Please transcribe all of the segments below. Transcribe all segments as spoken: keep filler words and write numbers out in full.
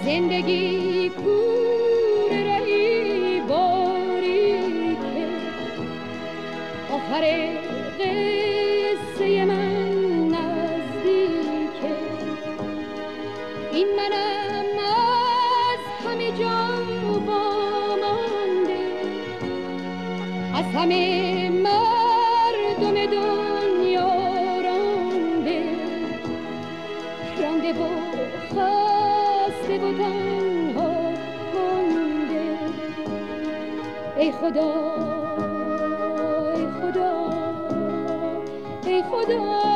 زندگی کوره رهی باری که آخر قصه من نزدیکه. این منم از همه جا وامانده، از همه مردم دنیا رانده رانده و خسته و تنها مانده. ای خدا ای خدا ای خدا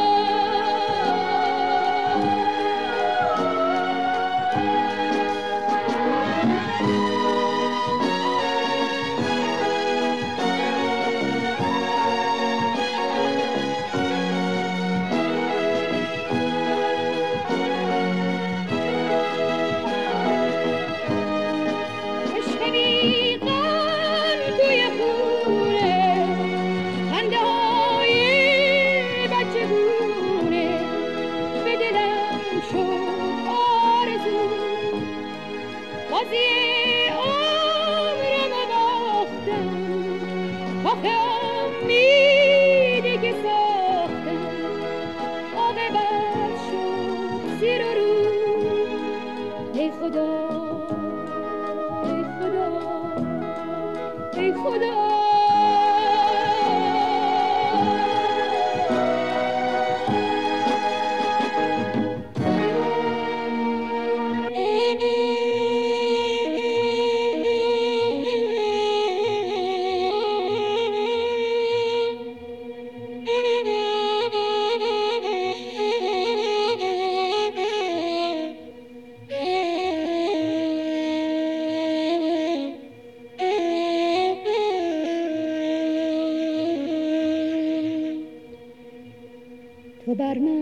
تو بر من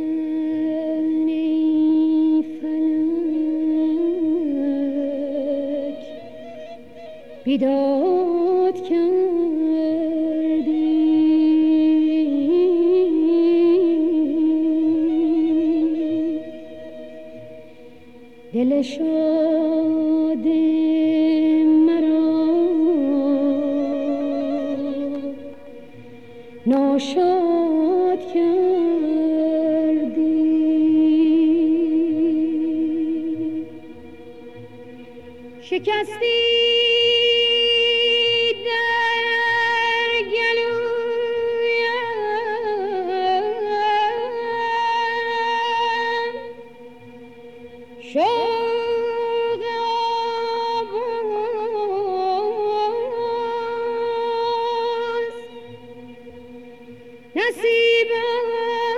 ای فلک بیداد کردی، دل شاد مرا ناشاد کردی. شکستی در گلویم شوق آواز، نصیبم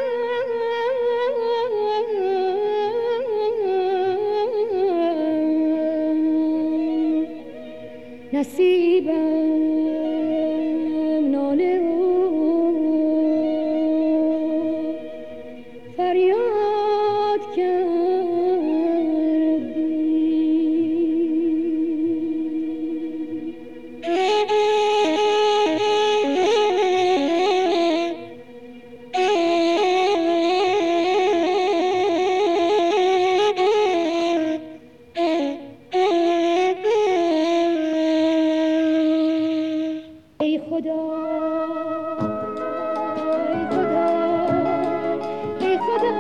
نصیبم ناله و فریاد کردی. ای خدا ای خدا ای خدا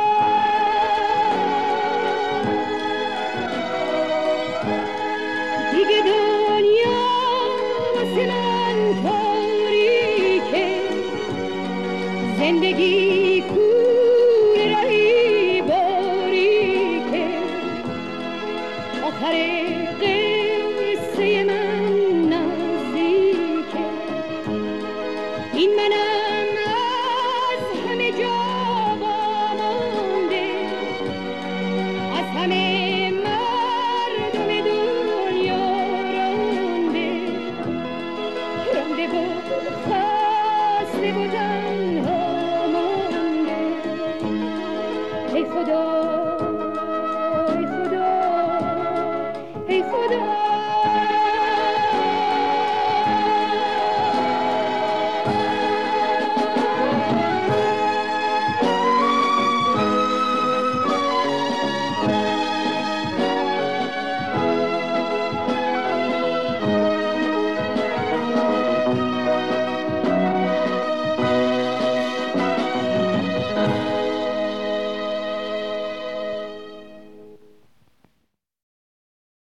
دیگه دنیا واسه من تاریکه، زندگی کوره رهی باریکه، آخر قصه من نزدیکه. این منم از همه جا وامانده، از همه مردم دنیا رانده رانده و خسته و تنها مانده. ای خدا